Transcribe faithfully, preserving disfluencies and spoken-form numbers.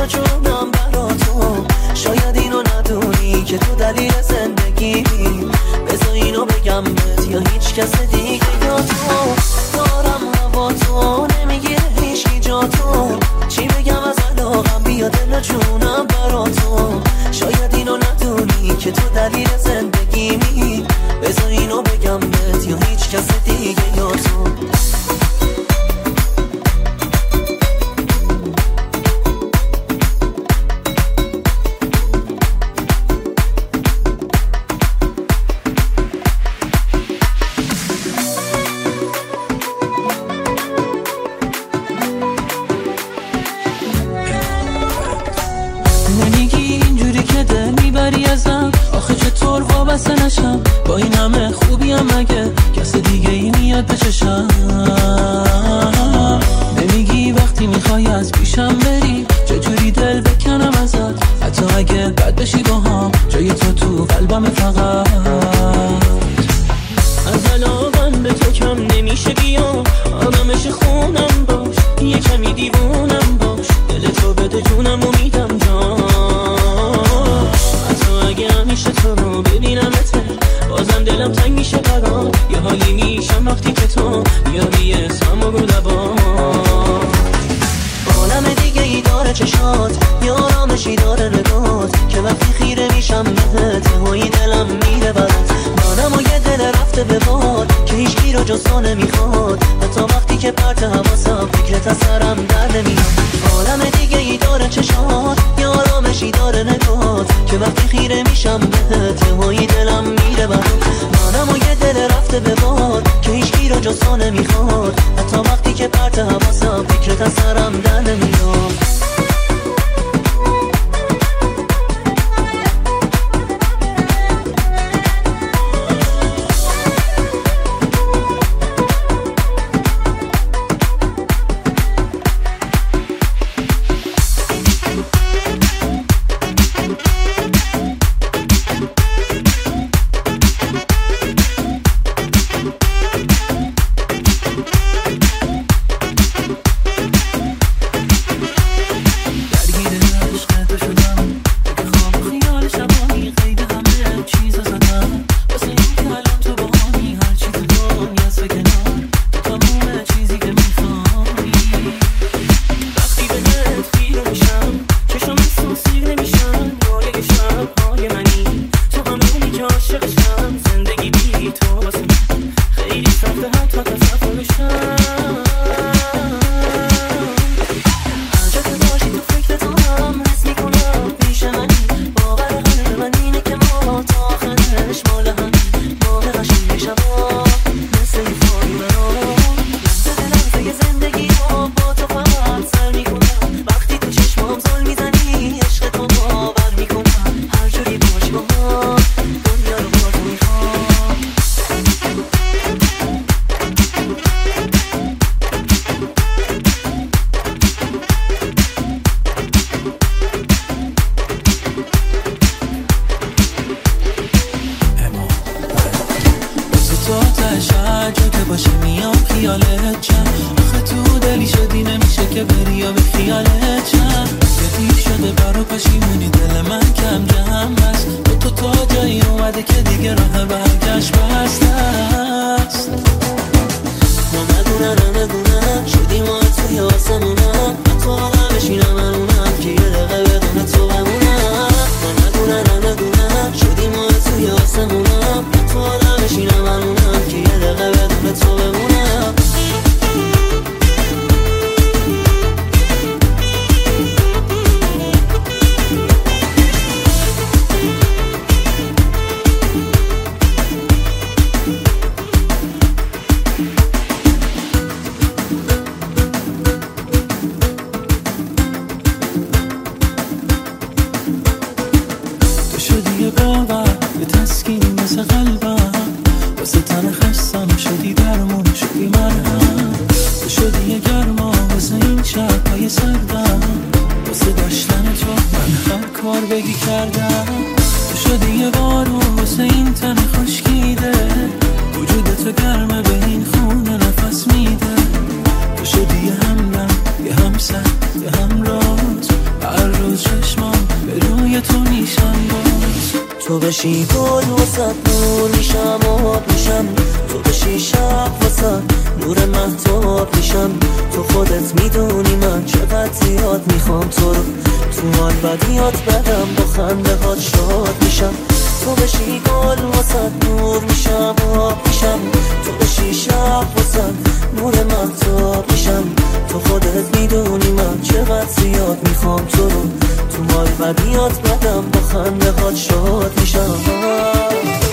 جونم برا تو. شاید اینو ندونی که تو دلیل زندگیمی. بذار اینو بگم بهت یا هیچ کس دیگه یا تو. دارم هوا تو نمیگیره هیچکی جا تو. چی بگم از علاقم بیا دل جونم برا تو. شاید اینو ندونی که تو دلیل زندگیمی. بذار اینو بگم بهت یا هیچ کس دیگه یا تو. آخه چطور وابسته نشم با این همه خوبیم مگه کس دیگه ای میاد به چشم. نمیگی وقتی میخوای از پیشم بری چجوری دل بکنم ازت، حتی اگه بد بشی با هم جای تو تو قلبم فقط. از علاقم به تو کم نمیشه بیام آدمش خونم باش، یه کمی دیوونم باش، دل تو بده جونم و میدم جان. اگه همیشه تو رو ببینمت بازم دلم تنگ میشه برام. یه حالی میشم وقتی که تو بیاری اسمم و رو لبام. عالم دیگه ای داره چشات، یه آرامشی داره نگات که وقتی خیره میشم بهت هایی دلم میره برات. منم و یه دل رفته به باد که هیچ کی رو جز تو نمیخواد، حتی وقتی که پرت حواسم فکرت از سرم در نمیاد. عالم دیگه ای داره چشات، یه آرامشی داره نگات که وقتی خیره میشم بهت هایی دلم میره برات. منم و یه دل رفته به باد که هیچ کی رو جز تو نمیخواد، حتی وقتی که پرت حواسم فکرت از سرم در نمیاد. شدی همراه یه همسر یه همراهت هر تو بشی گل واسد نور میشم آب میشم، تو بشی شب واسد نور مهتاب میشم. تو خودت میدونی من چقدر زیاد میخوام تو رو، تو حال بدیات بدم با خنده هات شاد میشم. تو بشی گل واسد نور میشم آب میشم، تو بشی شب واسد نور مهتاب میشم. تو خودت میدونی من چقدر زیاد میخوام تو رو، تو حال بدیات بدم با خنده هات شاد میشم.